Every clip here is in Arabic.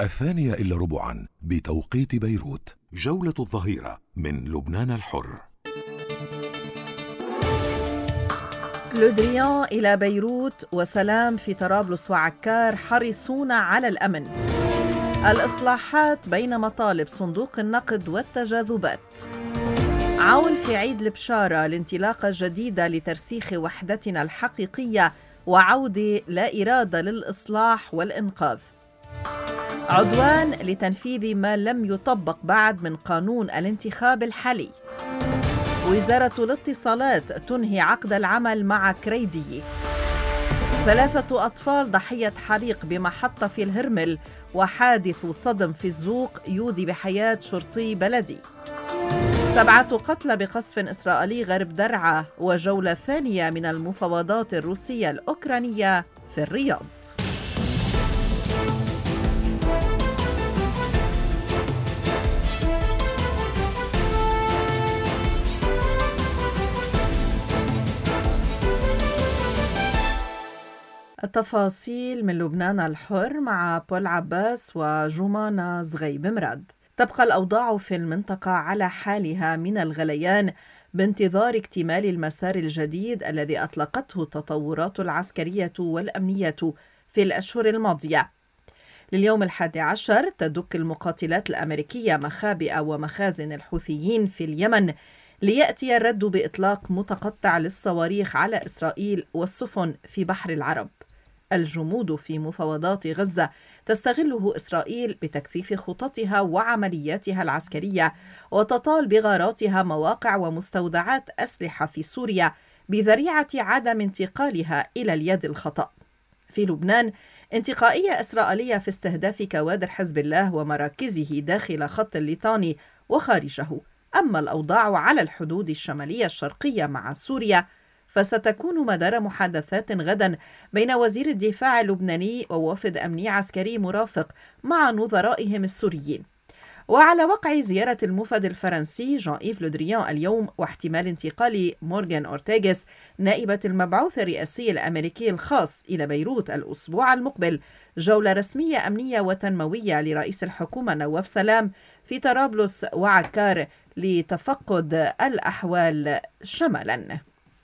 2:15 بتوقيت بيروت. جولة الظهيرة من لبنان الحر. لودريان إلى بيروت وسلام في طرابلس وعكار حريصون على الأمن. الإصلاحات بين مطالب صندوق النقد والتجاذبات. عول في عيد البشارة لانطلاقة جديدة لترسيخ وحدتنا الحقيقية وعودة لا إرادة للإصلاح والإنقاذ. عدوان لتنفيذ ما لم يطبق بعد من قانون الانتخاب الحالي. وزارة الاتصالات تنهي عقد العمل مع كريدي. 3 أطفال ضحية حريق بمحطة في الهرمل، وحادث صدم في الزوق يودي بحياة شرطي بلدي. 7 قتلى بقصف إسرائيلي غرب درعا، وجولة ثانية من المفاوضات الروسية الأوكرانية في الرياض. التفاصيل من لبنان الحر مع بول عباس وجمانة زغيب مراد. تبقى الأوضاع في المنطقة على حالها من الغليان بانتظار اكتمال المسار الجديد الذي أطلقته التطورات العسكرية والأمنية في الأشهر الماضية. لليوم 11 تدك المقاتلات الأمريكية مخابئ ومخازن الحوثيين في اليمن، ليأتي الرد بإطلاق متقطع للصواريخ على إسرائيل والسفن في بحر العرب. الجمود في مفاوضات غزة تستغله إسرائيل بتكثيف خططها وعملياتها العسكرية، وتطال بغاراتها مواقع ومستودعات أسلحة في سوريا بذريعة عدم انتقالها إلى اليد الخطأ. في لبنان انتقائية إسرائيلية في استهداف كوادر حزب الله ومراكزه داخل خط الليطاني وخارجه. أما الأوضاع على الحدود الشمالية الشرقية مع سوريا فستكون مدار محادثات غدا بين وزير الدفاع اللبناني ووفد أمني عسكري مرافق مع نظرائهم السوريين. وعلى وقع زيارة الموفد الفرنسي جان إيف لودريان اليوم، واحتمال انتقال مورغان أورتيغاس نائبة المبعوث الرئاسي الأمريكي الخاص إلى بيروت الأسبوع المقبل، جولة رسمية أمنية وتنموية لرئيس الحكومة نواف سلام في طرابلس وعكار لتفقد الأحوال شمالا.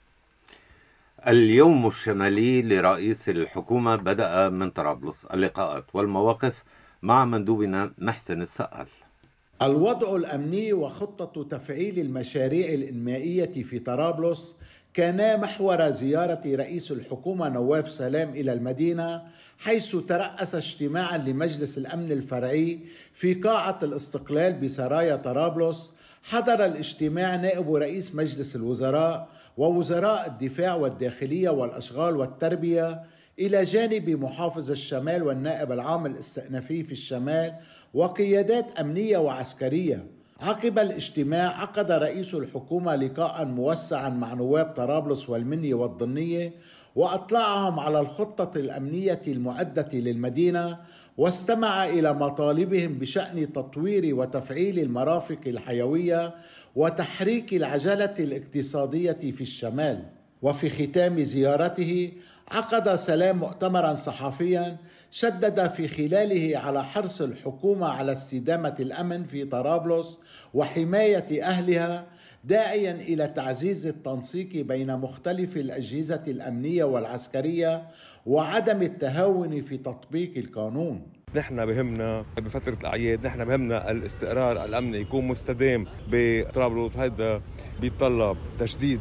اليوم الشمالي لرئيس الحكومة بدأ من طرابلس. اللقاءات والمواقف مع مندوبنا محسن السقال. الوضع الأمني وخطة تفعيل المشاريع الإنمائية في طرابلس كانا محور زيارة رئيس الحكومة نواف سلام إلى المدينة، حيث ترأس اجتماعا لمجلس الأمن الفرعي في قاعة الاستقلال بسرايا طرابلس. حضر الاجتماع نائب رئيس مجلس الوزراء ووزراء الدفاع والداخلية والأشغال والتربية، إلى جانب محافظ الشمال والنائب العام الاستئنافي في الشمال وقيادات أمنية وعسكرية. عقب الاجتماع عقد رئيس الحكومة لقاء موسعا مع نواب طرابلس والمنيا والضنية، وأطلعهم على الخطة الأمنية المعدة للمدينة، واستمع إلى مطالبهم بشأن تطوير وتفعيل المرافق الحيوية وتحريك العجلة الاقتصادية في الشمال. وفي ختام زيارته عقد سلام مؤتمرا صحفيا شدد في خلاله على حرص الحكومة على استدامة الأمن في طرابلس وحماية أهلها، داعيا إلى تعزيز التنسيق بين مختلف الأجهزة الأمنية والعسكرية وعدم التهاون في تطبيق القانون. نحن بهمنا بفترة الأعياد، نحن بهمنا الاستقرار الأمني يكون مستدام بطرابلس. هذا بيتطلب تشديد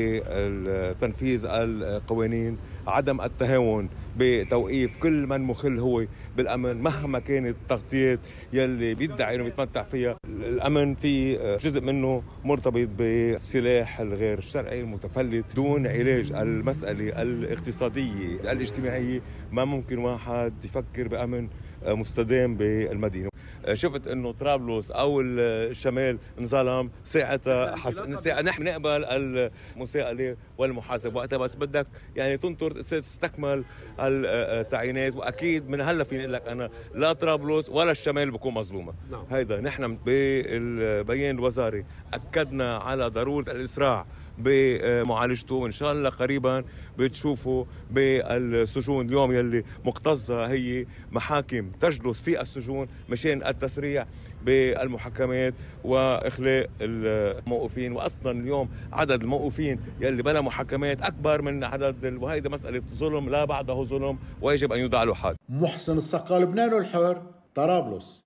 بتنفيذ القوانين، عدم التهاون بتوقيف كل من مخل هو بالأمن مهما كانت التغطيات يلي بيدعي انه بيتمتع فيها. الأمن في جزء منه مرتبط بالسلاح الغير الشرعي المتفلت. دون علاج المسألة الاقتصادية الاجتماعية ما ممكن واحد يفكر بأمن مستدام بالمدينة. شفت انه طرابلس او الشمال انظلم، ساعتها نحن نقبل المساءلة والمحاسبة وقتها، بس بدك يعني تنطر تستكمل التعيينات. واكيد من هلا فيني اقول لك انا لا طرابلس ولا الشمال بكون مظلومة. هيدا نحن بالبيان الوزاري اكدنا على ضرورة الاسراع بمعالجته، وإن شاء الله قريبا بتشوفوا بالسجون اليوم يلي مكتظة هي محاكم تجلس في السجون مشان التسريع بالمحاكمات وإخلاء الموقوفين. وأصلا اليوم عدد الموقوفين يلي بلا محاكمات أكبر من عدد، وهيدا مسألة ظلم لا بعده ظلم ويجب أن يوضع له حد. محسن الصقال، لبنان الحر، طرابلس.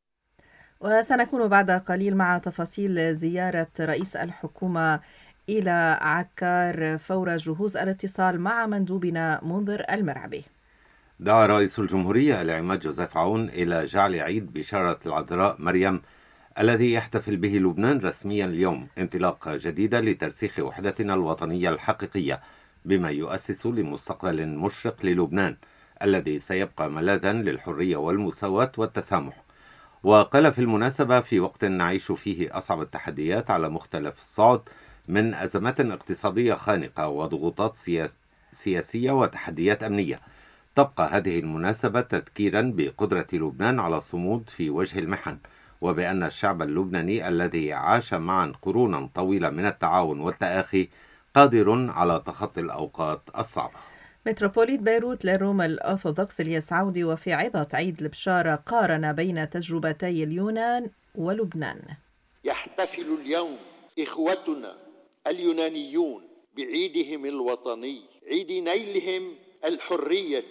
وسنكون بعد قليل مع تفاصيل زيارة رئيس الحكومة إلى عكار فور جهوز الاتصال مع مندوبنا منذر المرعبي. دعا رئيس الجمهورية العماد جوزيف عون إلى جعل عيد بشارة العذراء مريم الذي يحتفل به لبنان رسميا اليوم انطلاقة جديدة لترسيخ وحدتنا الوطنية الحقيقية، بما يؤسس لمستقبل مشرق للبنان الذي سيبقى ملاذا للحرية والمساواة والتسامح. وقال في المناسبة: في وقت نعيش فيه أصعب التحديات على مختلف الصعد من أزمات اقتصادية خانقة وضغوطات سياسية وتحديات أمنية، تبقى هذه المناسبة تذكيرا بقدرة لبنان على الصمود في وجه المحن، وبأن الشعب اللبناني الذي عاش معا قرونا طويلة من التعاون والتآخي قادر على تخطي الأوقات الصعبة. متروبوليت بيروت للروم الأرثوذكس الياس عودي وفي عظة عيد البشارة قارن بين تجربتي اليونان ولبنان. يحتفل اليوم إخوتنا اليونانيون بعيدهم الوطني، عيد نيلهم الحرية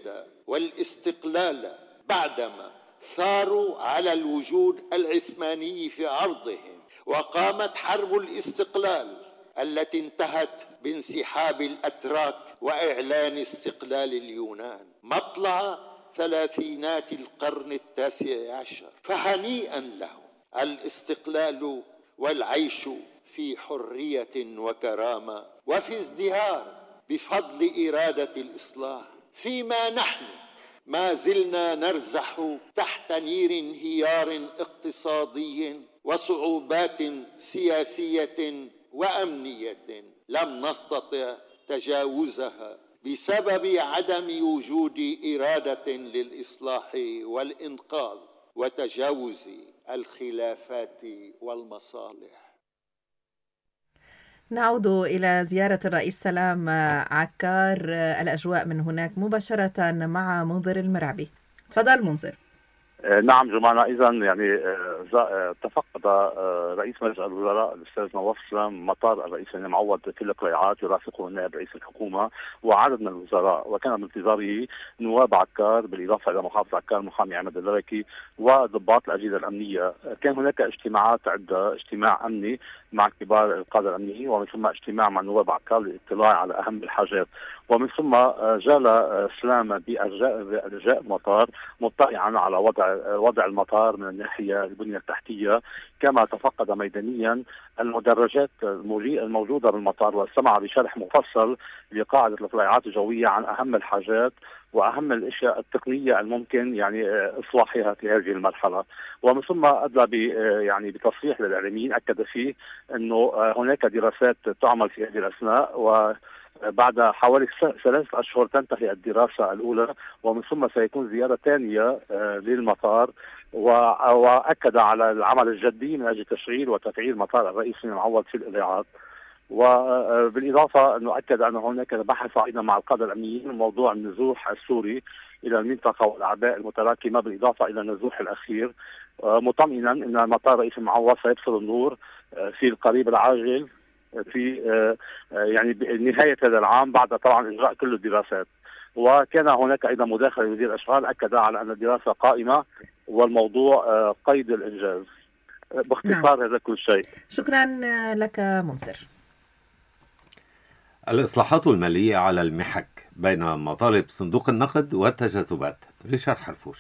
والاستقلال بعدما ثاروا على الوجود العثماني في أرضهم، وقامت حرب الاستقلال التي انتهت بانسحاب الأتراك وإعلان استقلال اليونان مطلع ثلاثينات القرن التاسع عشر. فهنيئا لهم الاستقلال والعيش في حرية وكرامة وفي ازدهار بفضل إرادة الإصلاح، فيما نحن ما زلنا نرزح تحت نير انهيار اقتصادي وصعوبات سياسية وأمنية لم نستطع تجاوزها بسبب عدم وجود إرادة للإصلاح والإنقاذ وتجاوز الخلافات والمصالح. نعود إلى زيارة الرئيس سلام عكار، الأجواء من هناك مباشرة مع منذر المرعبي. تفضل منذر. نعم جماعة، إذا يعني تفقد رئيس مجلس الوزراء الأستاذ نواف سلام مطار الرئيس المعوض في القليعات، يرافقه النائب رئيس الحكومة وعدد من الوزراء، وكان بانتظاره نواب عكار بالإضافة إلى محافظ عكار المحامي عماد اللركي وضباط الأجهزة الأمنية. كان هناك اجتماعات عدة، اجتماع أمني مع كبار القادة الأمنيين، ومن ثم اجتماع مع نواب عكار للاطلاع على أهم الحاجات، ومن ثم جال سلام بأرجاء المطار مطلعا على وضع المطار من الناحية البنية التحتية، كما تفقد ميدانيا المدرجات الموجودة بالمطار واستمع بشرح مفصل لقاعدة الاطلاعات الجوية عن أهم الحاجات وأهم الأشياء التقنية الممكن يعني إصلاحها في هذه المرحلة. ومن ثم أدلى يعني بتصريح للإعلاميين أكد فيه أنه هناك دراسات تعمل في هذه الأثناء، وبعد حوالي 3 أشهر تنتهي الدراسة الأولى، ومن ثم سيكون زيارة ثانية للمطار، وأكد على العمل الجدي من أجل تشغيل وتفعيل مطار الرئيس المعوض في القليعات. وبالإضافة أنه أكد أن هناك بحث أيضا مع القادة الأمنيين موضوع النزوح السوري إلى المنطقة والأعباء المتراكمة بالإضافة إلى النزوح الأخير، مطمئنا أن مطار الرئيس المعوض سيبصر النور في القريب العاجل في يعني نهاية هذا العام بعد طبعا إجراء كل الدراسات. وكان هناك أيضا مداخلة لوزير الأشغال أكد على أن الدراسة قائمة والموضوع قيد الإنجاز. باختصار هذا كل شيء. شكرا لك منصر. الإصلاحات المالية على المحك بين مطالب صندوق النقد والتجاذبات. ريشارد حرفوش.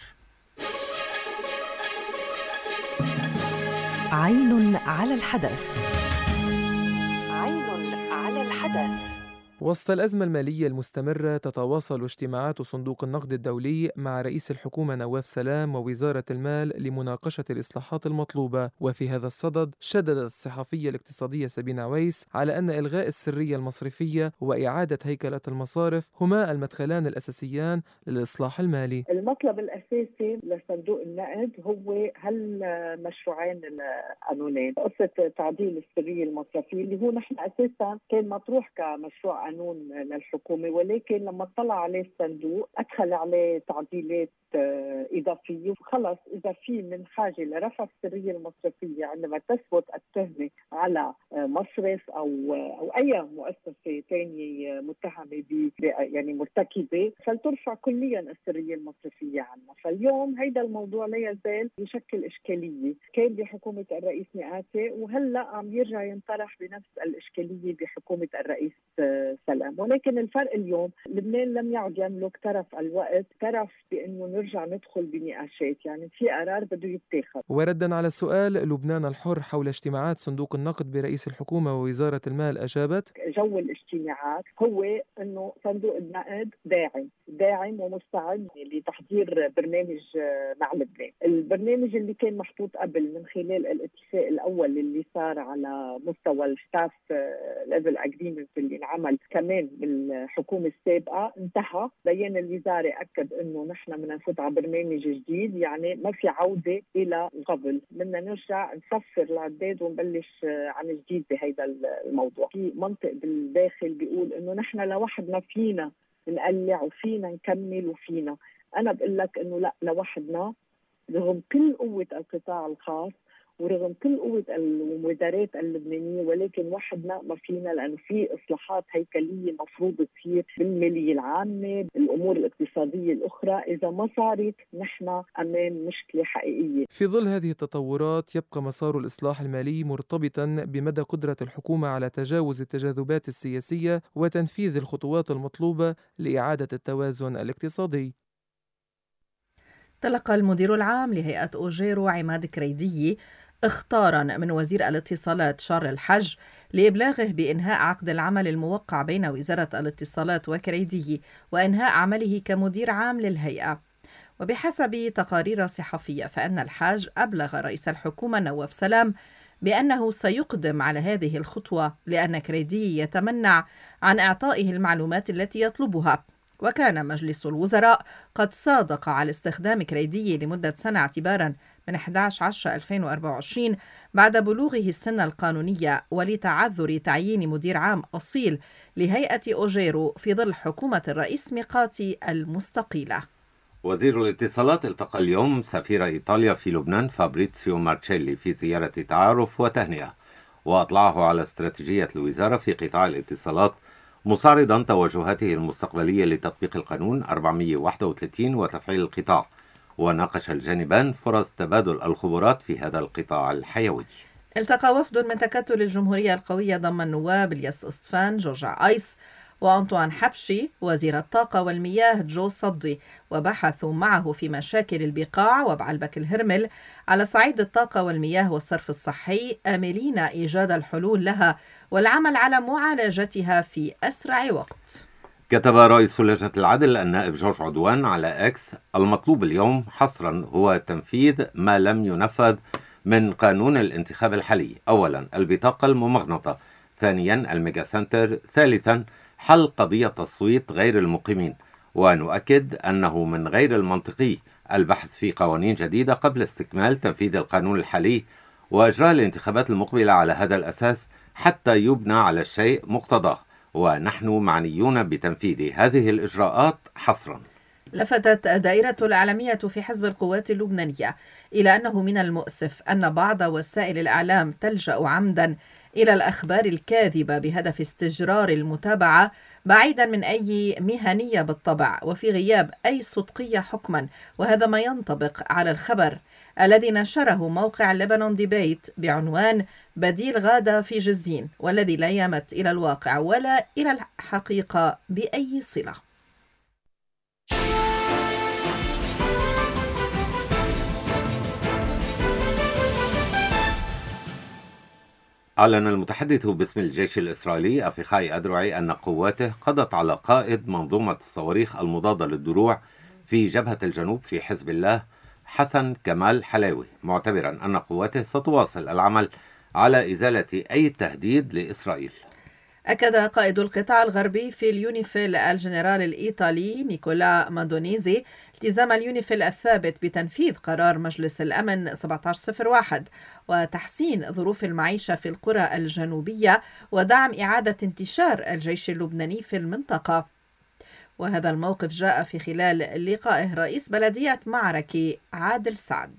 عين على الحدث. عين على الحدث. وسط الأزمة المالية المستمرة تتواصل اجتماعات صندوق النقد الدولي مع رئيس الحكومة نواف سلام ووزارة المال لمناقشة الإصلاحات المطلوبة. وفي هذا الصدد شددت الصحفية الاقتصادية سابين عويس على أن إلغاء السرية المصرفية وإعادة هيكلة المصارف هما المدخلان الأساسيان للإصلاح المالي. المطلب الأساسي لصندوق النقد هو هالمشروعين القانونين، قصة تعديل السرية المصرفية اللي هو نحن أساسا كان مطروح كمشروع قانون للحكومة، ولكن لما اطلع عليه الصندوق أدخل عليه تعديلات إضافية، وخلص إذا في من حاجة لرفع السرية المصرفية عندما تثبت التهمة على مصرف أو أي مؤسسة ثانية متهمة يعني مرتكبة، فلترفع كليا السرية المصرفية عنها. فاليوم هيدا الموضوع لا يزال يشكل إشكالية، كان بحكومة الرئيس مئاتي وهلأ عم يرجع ينطرح بنفس الإشكالية بحكومة الرئيس سلام. ولكن الفرق اليوم لبنان لم يعد يملك طرف الوقت، طرف بأنه نرجع ندخل بنقاشات، يعني في قرار بده يتاخد. وردا على سؤال لبنان الحر حول اجتماعات صندوق النقد برئيس الحكومة ووزارة المال أجابت: جو الاجتماعات هو أنه صندوق النقد داعم ومستعد لتحضير برنامج مع لبنان. البرنامج اللي كان محطوط قبل من خلال الاتفاق الأول اللي صار على مستوى الستاف ليفل اجريمنت اللي انعمل كمان بالحكومة السابقة انتهى. بيان الوزارة أكد أنه نحن بدنا نفوت على برنامج جديد، يعني ما في عودة إلى قبل، بدنا نرجع نصفر العداد ونبلش عن جديد بهذا الموضوع. في منطق بالداخل بيقول أنه نحن لوحدنا فينا نقلع وفينا نكمل وفينا. أنا بقول لك أنه لا، لوحدنا رغم كل قوة القطاع الخاص ورغم كل قوة المبادرات اللبنانية، ولكن وحدنا ما فينا، لأنه في إصلاحات هيكلية مفروض تصير بالمالية العامة، الأمور الاقتصادية الأخرى. إذا ما صارت نحن أمام مشكلة حقيقية. في ظل هذه التطورات يبقى مسار الإصلاح المالي مرتبطا بمدى قدرة الحكومة على تجاوز التجاذبات السياسية وتنفيذ الخطوات المطلوبة لإعادة التوازن الاقتصادي. تلقى المدير العام لهيئة أوجيرو عماد كريدي اخطارا من وزير الاتصالات شارل الحج لإبلاغه بإنهاء عقد العمل الموقع بين وزارة الاتصالات وكريدي وإنهاء عمله كمدير عام للهيئة. وبحسب تقارير صحفية فإن الحاج أبلغ رئيس الحكومة نواف سلام بأنه سيقدم على هذه الخطوة لأن كريدي يتمنع عن إعطائه المعلومات التي يطلبها. وكان مجلس الوزراء قد صادق على استخدام كريدي لمدة سنة اعتباراً من 11/10/2024 بعد بلوغه السن القانونية ولتعذر تعيين مدير عام أصيل لهيئة أوجيرو في ظل حكومة الرئيس ميقاتي المستقيلة. وزير الاتصالات التقى اليوم سفير إيطاليا في لبنان فابريتسيو مارتشيلي في زيارة تعارف وتهنئة، وأطلعه على استراتيجية الوزارة في قطاع الاتصالات، مصاردا توجهاته المستقبلية لتطبيق القانون 431 وتفعيل القطاع. وناقش الجانبان فرص تبادل الخبرات في هذا القطاع الحيوي. التقى وفد من تكتل الجمهورية القوية ضم النواب الياس إصفان، جورجا آيس وأنطوان حبشي، وزير الطاقة والمياه جو صدي، وبحثوا معه في مشاكل البقاع وبعلبك الهرمل على صعيد الطاقة والمياه والصرف الصحي، آملين إيجاد الحلول لها والعمل على معالجتها في أسرع وقت. كتب رئيس لجنة العدل النائب جورج عدوان على إكس: المطلوب اليوم حصرا هو تنفيذ ما لم ينفذ من قانون الانتخاب الحالي. أولا البطاقة الممغنطة، ثانيا الميجا سنتر، ثالثا حل قضية تصويت غير المقيمين. ونؤكد أنه من غير المنطقي البحث في قوانين جديدة قبل استكمال تنفيذ القانون الحالي وإجراء الانتخابات المقبلة على هذا الأساس حتى يبنى على الشيء مقتضاه، ونحن معنيون بتنفيذ هذه الإجراءات حصرا. لفتت دائرة الإعلامية في حزب القوات اللبنانية إلى أنه من المؤسف أن بعض وسائل الإعلام تلجأ عمدا إلى الأخبار الكاذبة بهدف استجرار المتابعة بعيدا من أي مهنية بالطبع وفي غياب أي صدقية حكما، وهذا ما ينطبق على الخبر الذي نشره موقع لبنان ديبيت بعنوان بديل غادة في جزين، والذي لا يمت إلى الواقع ولا إلى الحقيقة بأي صلة. أعلن المتحدث باسم الجيش الإسرائيلي أفيخاي أدرعي أن قواته قضت على قائد منظومة الصواريخ المضادة للدروع في جبهة الجنوب في حزب الله حسن كمال حلاوي، معتبرا أن قواته ستواصل العمل على إزالة أي تهديد لإسرائيل. أكد قائد القطاع الغربي في اليونيفيل الجنرال الإيطالي نيكولا ماندونيزي التزام اليونيفيل الثابت بتنفيذ قرار مجلس الأمن 1701 وتحسين ظروف المعيشة في القرى الجنوبية ودعم إعادة انتشار الجيش اللبناني في المنطقة. وهذا الموقف جاء في خلال لقائه رئيس بلدية معركة عادل سعد.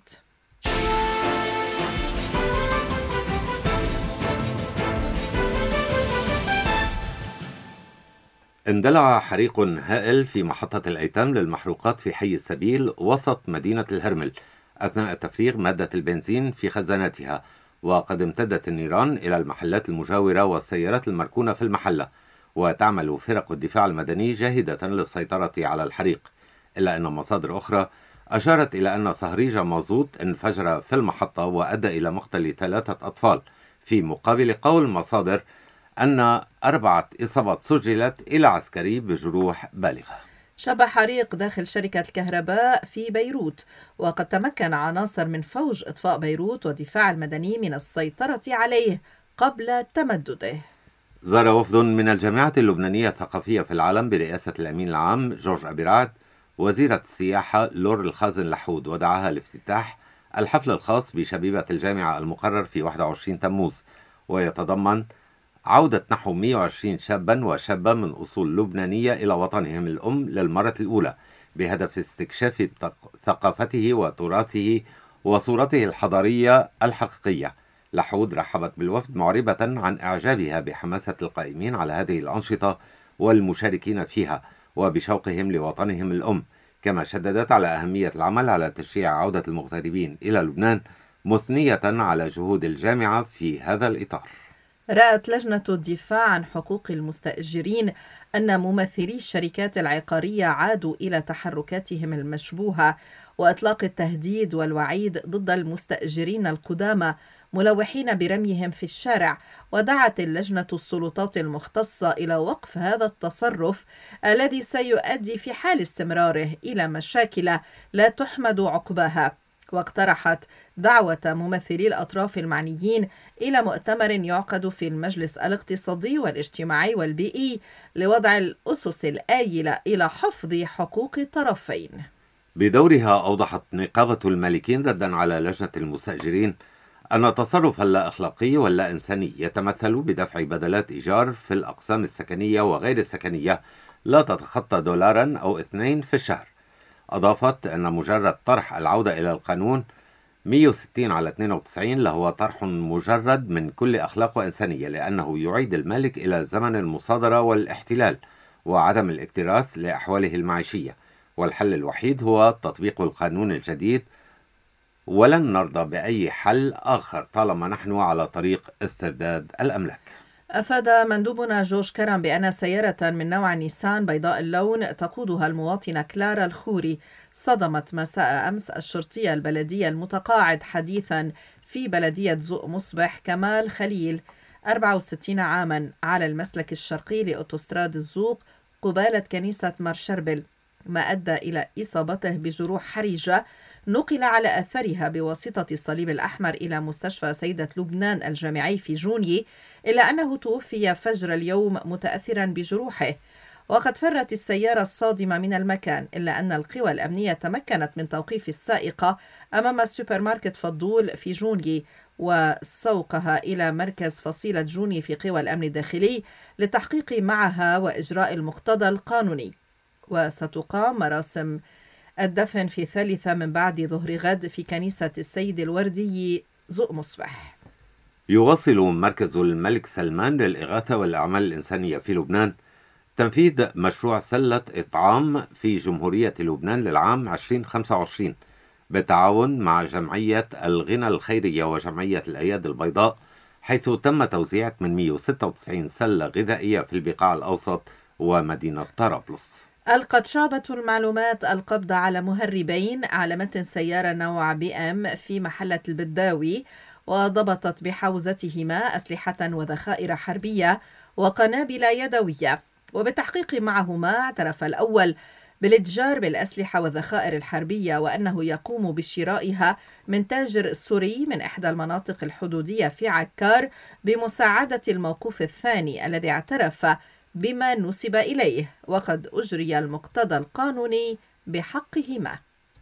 اندلع حريق هائل في محطة الأيتام للمحروقات في حي السبيل وسط مدينة الهرمل أثناء تفريغ مادة البنزين في خزاناتها، وقد امتدت النيران إلى المحلات المجاورة والسيارات المركونة في المحلة، وتعمل فرق الدفاع المدني جاهدة للسيطرة على الحريق، إلا أن مصادر أخرى أشارت إلى أن صهريج مازوت انفجر في المحطة وأدى إلى مقتل 3 أطفال، في مقابل قول مصادر أن 4 إصابات سجلت إلى عسكري بجروح بالغة. شب حريق داخل شركة الكهرباء في بيروت، وقد تمكن عناصر من فوج إطفاء بيروت والدفاع المدني من السيطرة عليه قبل تمدده. زار وفد من الجامعة اللبنانية الثقافية في العالم برئاسة الأمين العام جورج أبي رعد وزيرة السياحة لور الخازن لحود، ودعاها لافتتاح الحفل الخاص بشبيبة الجامعة المقرر في 21 تموز، ويتضمن عودة نحو 120 شابا وشابة من أصول لبنانية إلى وطنهم الأم للمرة الأولى، بهدف استكشاف ثقافته وتراثه وصورته الحضارية الحقيقية. لحود رحبت بالوفد معربة عن إعجابها بحماسة القائمين على هذه الأنشطة والمشاركين فيها وبشوقهم لوطنهم الأم، كما شددت على أهمية العمل على تشجيع عودة المغتربين إلى لبنان، مثنية على جهود الجامعة في هذا الإطار. رأت لجنة الدفاع عن حقوق المستأجرين أن ممثلي الشركات العقارية عادوا إلى تحركاتهم المشبوهة وإطلاق التهديد والوعيد ضد المستأجرين القدامى، ملوحين برميهم في الشارع. ودعت اللجنة السلطات المختصة إلى وقف هذا التصرف الذي سيؤدي في حال استمراره إلى مشاكل لا تحمد عقباها. واقترحت دعوة ممثلي الأطراف المعنيين إلى مؤتمر يعقد في المجلس الاقتصادي والاجتماعي والبيئي لوضع الأسس الآيلة إلى حفظ حقوق الطرفين. بدورها أوضحت نقابة المالكين ردا على لجنة المستأجرين أن التصرف اللا أخلاقي واللا إنساني يتمثل بدفع بدلات إيجار في الأقسام السكنية وغير السكنية لا تتخطى $2 أو 2 في الشهر. أضافت أن مجرد طرح العودة إلى القانون 160/92 لهو طرح مجرد من كل أخلاق وإنسانية، لأنه يعيد المالك إلى زمن المصادرة والاحتلال وعدم الاكتراث لأحواله المعيشية، والحل الوحيد هو تطبيق القانون الجديد، ولن نرضى بأي حل آخر طالما نحن على طريق استرداد الأملاك. أفاد مندوبنا جورج كرم بأن سيارة من نوع نيسان بيضاء اللون تقودها المواطنة كلارا الخوري صدمت مساء أمس الشرطي البلدي المتقاعد حديثا في بلدية زوق مصبح كمال خليل 64 عاما على المسلك الشرقي لأوتوستراد الزوق قبالة كنيسة مرشربل، ما أدى إلى إصابته بجروح حرجة نقل على أثرها بواسطة الصليب الأحمر إلى مستشفى سيدة لبنان الجامعي في جوني، إلا أنه توفي فجر اليوم متأثرا بجروحه. وقد فرت السيارة الصادمة من المكان، إلا أن القوى الأمنية تمكنت من توقيف السائقة أمام السوبر ماركت فضول في جوني وسوقها إلى مركز فصيلة جوني في قوى الأمن الداخلي للتحقيق معها وإجراء المقتضى القانوني. وستقام مراسم الدفن في 3 من بعد ظهر غد في كنيسة السيد الوردي زوق مصبح. يواصل مركز الملك سلمان للإغاثة والأعمال الإنسانية في لبنان تنفيذ مشروع سلة إطعام في جمهورية لبنان للعام 2025 بالتعاون مع جمعية الغنى الخيرية وجمعية الأيادي البيضاء، حيث تم توزيع 896 سلة غذائية في البقاع الأوسط ومدينة طرابلس. ألقت شعبة المعلومات القبض على مهربين على متن سيارة نوع BM في محلة البداوي، وضبطت بحوزتهما أسلحة وذخائر حربية وقنابل يدوية. وبالتحقيق معهما اعترف الأول بالاتجار بالأسلحة والذخائر الحربية وأنه يقوم بشرائها من تاجر سوري من إحدى المناطق الحدودية في عكار بمساعدة الموقوف الثاني الذي اعترف بما نسب إليه، وقد أجري المقتضى القانوني بحقهما.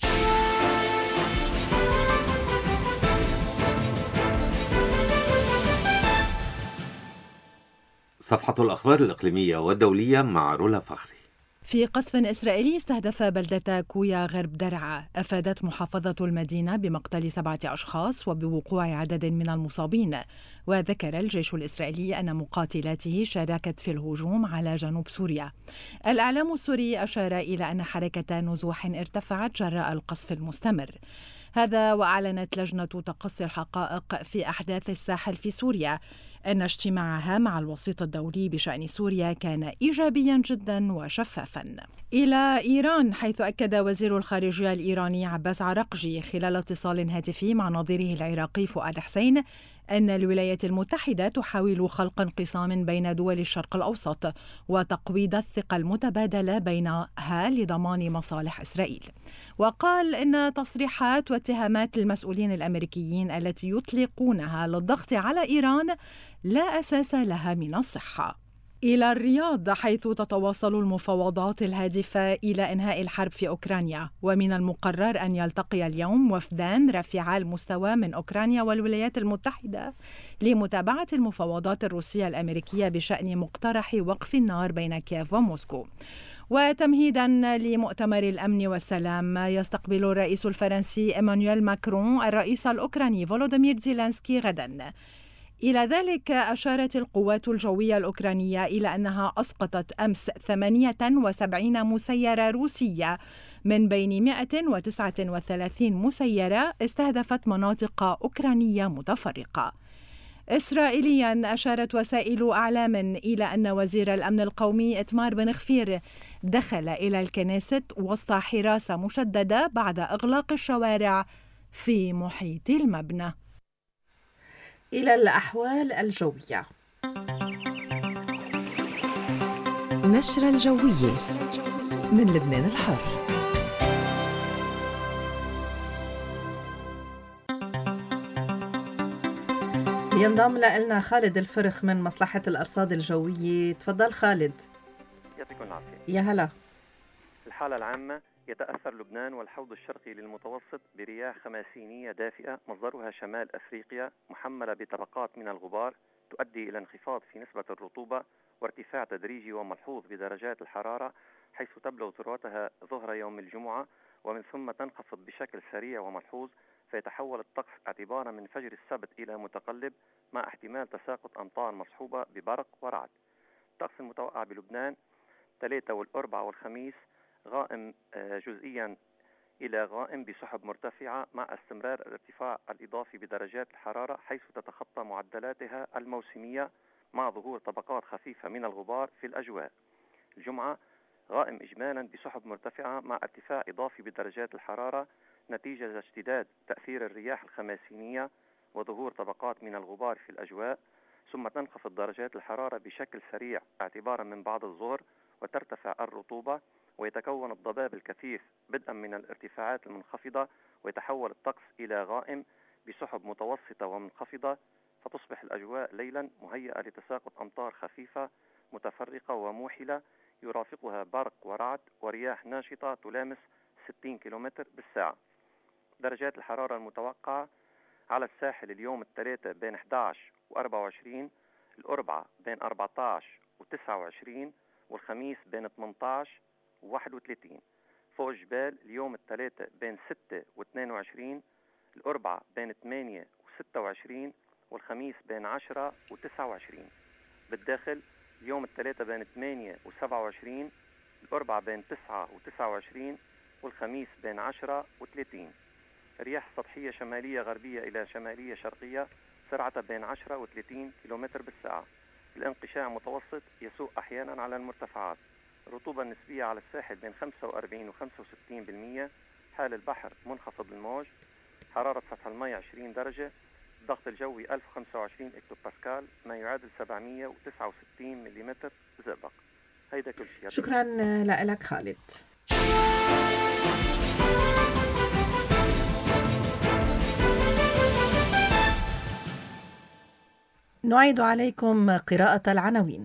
صفحة الأخبار الإقليمية والدولية مع رولا فخري. في قصف إسرائيلي استهدف بلدة كويا غرب درعا، أفادت محافظة المدينة بمقتل 7 أشخاص وبوقوع عدد من المصابين. وذكر الجيش الإسرائيلي أن مقاتلاته شاركت في الهجوم على جنوب سوريا. الإعلام السوري أشار إلى أن حركة نزوح ارتفعت جراء القصف المستمر. هذا وأعلنت لجنة تقصي الحقائق في أحداث الساحل في سوريا أن اجتماعها مع الوسيط الدولي بشأن سوريا كان إيجابيا جدا وشفافا. إلى إيران، حيث أكد وزير الخارجية الإيراني عباس عراقجي خلال اتصال هاتفي مع نظيره العراقي فؤاد حسين أن الولايات المتحدة تحاول خلق انقسام بين دول الشرق الأوسط وتقويض الثقة المتبادلة بينها لضمان مصالح إسرائيل. وقال إن تصريحات واتهامات المسؤولين الأمريكيين التي يطلقونها للضغط على إيران لا أساس لها من الصحة. إلى الرياض، حيث تتواصل المفاوضات الهادفة إلى إنهاء الحرب في أوكرانيا، ومن المقرر أن يلتقي اليوم وفدان رفيعا المستوى من أوكرانيا والولايات المتحدة لمتابعة المفاوضات الروسية الأمريكية بشأن مقترح وقف النار بين كييف وموسكو. وتمهيدا لمؤتمر الأمن والسلام، يستقبل الرئيس الفرنسي إيمانويل ماكرون الرئيس الأوكراني فولودومير زيلينسكي غدا. إلى ذلك أشارت القوات الجوية الأوكرانية إلى أنها أسقطت أمس 78 مسيرة روسية من بين 139 مسيرة استهدفت مناطق أوكرانية متفرقة. إسرائيليا، أشارت وسائل أعلام إلى أن وزير الأمن القومي إتمار بن غفير دخل إلى الكنيست وسط حراسة مشددة بعد إغلاق الشوارع في محيط المبنى. إلى الأحوال الجوية. نشرة الجوية من لبنان الحر. ينضم لنا خالد الفرخ من مصلحة الأرصاد الجوية. تفضل خالد. يعطيكم العافية. يا هلا. الحالة العامة: يتأثر لبنان والحوض الشرقي للمتوسط برياح خماسينية دافئة مصدرها شمال أفريقيا محملة بطبقات من الغبار تؤدي إلى انخفاض في نسبة الرطوبة وارتفاع تدريجي وملحوظ بدرجات الحرارة، حيث تبلغ ذروتها ظهر يوم الجمعة ومن ثم تنخفض بشكل سريع وملحوظ، فيتحول الطقس اعتبارا من فجر السبت إلى متقلب مع احتمال تساقط أمطار مصحوبة ببرق ورعد. الطقس المتوقع بلبنان 3 والأربعاء والخميس: غائم جزئيا إلى غائم بسحب مرتفعة مع استمرار الارتفاع الإضافي بدرجات الحرارة حيث تتخطى معدلاتها الموسمية مع ظهور طبقات خفيفة من الغبار في الأجواء. الجمعة: غائم إجمالا بسحب مرتفعة مع ارتفاع إضافي بدرجات الحرارة نتيجة اشتداد تأثير الرياح الخماسينية وظهور طبقات من الغبار في الأجواء، ثم تنخفض درجات الحرارة بشكل سريع اعتبارا من بعد الظهر وترتفع الرطوبة ويتكون الضباب الكثيف بدءا من الارتفاعات المنخفضة، ويتحول الطقس إلى غائم بسحب متوسطة ومنخفضة، فتصبح الأجواء ليلا مهيئة لتساقط أمطار خفيفة متفرقة وموحلة يرافقها برق ورعد ورياح ناشطة تلامس 60 كيلومتر بالساعة. درجات الحرارة المتوقعة: على الساحل اليوم الثلاثاء بين 11 و24، الأربعاء بين 14 و29، والخميس بين 18 و31. فوق الجبال اليوم الثلاثاء بين 6 و22، الأربعاء بين 8 و26، والخميس بين 10 و29. بالداخل اليوم الثلاثاء بين 8 و27، الأربعاء بين 9 و29، والخميس بين 10 و30. رياح سطحية شمالية غربية إلى شمالية شرقية سرعتها بين 10 و30 كيلومتر بالساعة. الانقشاع متوسط يسوء أحيانا على المرتفعات. الرطوبة النسبية على الساحل بين 45 و 65%. حال البحر منخفض الموج. حرارة سطح الماء 20 درجة. الضغط الجوي 1025 هكتوباسكال، ما يعادل 769 ملم زئبق. هيدا كل شيء. شكرا لك خالد. نعيد عليكم قراءة العناوين.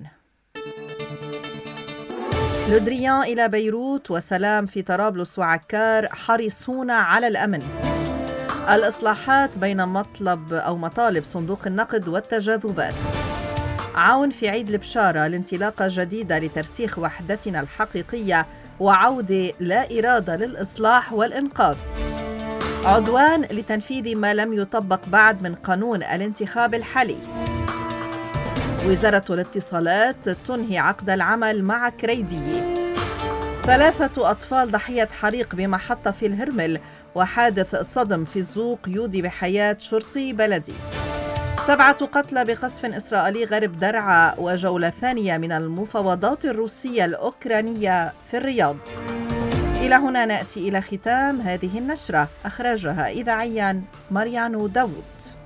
لودريان إلى بيروت وسلام في طرابلس وعكار حريصون على الأمن. الإصلاحات بين مطالب صندوق النقد والتجاذبات. عون في عيد البشارة لانطلاقة جديدة لترسيخ وحدتنا الحقيقية وعودة لا إرادة للإصلاح والإنقاذ. عدوان لتنفيذ ما لم يطبق بعد من قانون الانتخاب الحالي. وزارة الاتصالات تنهي عقد العمل مع كريدي. 3 أطفال ضحية حريق بمحطة في الهرمل، وحادث صدم في الزوق يودي بحياة شرطي بلدي. 7 قتلى بقصف إسرائيلي غرب درعا، وجولة ثانية من المفاوضات الروسية الأوكرانية في الرياض. إلى هنا نأتي إلى ختام هذه النشرة، أخرجها إذاعيا ماريانو داوود.